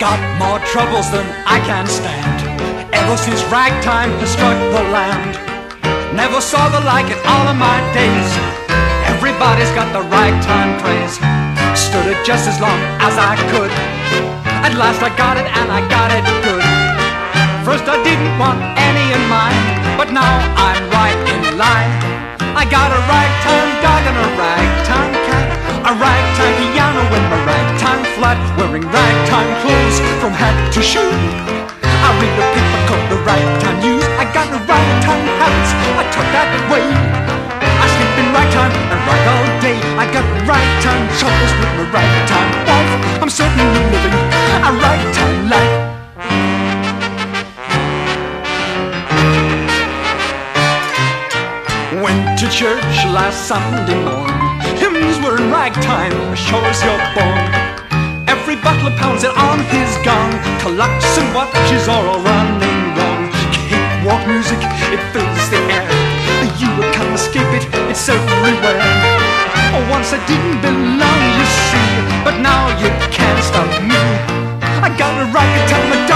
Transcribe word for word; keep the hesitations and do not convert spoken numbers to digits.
got more troubles than I can stand. Ever since ragtime has struck the land, never saw the like in all of my days. Everybody's got the ragtime craze. Stood it just as long as I could. At last I got it, and I got it good. First I didn't want any in mine, but now I'm right in line. I got a ragtime dog and a ragtime cat, a ragtime piano and a ragtime flat, wearing ragtime clothes from head to shoe. I read the paper called the Ragtime News. I got the ragtime habits, I talk that way. I sleep in ragtime and rag all day. I got ragtime troubles with my ragtime wife. I'm certainly living a ragtime life. Went to church last Sunday morn. Hymns were in ragtime, sure as you're born. Every butler pounds it on his gong. Clocks and watches are all running wrong. Cakewalk music, it fills the air. You can't escape it, it's everywhere. Once I didn't belong, you see, but now you can't stop me. I got a ragtime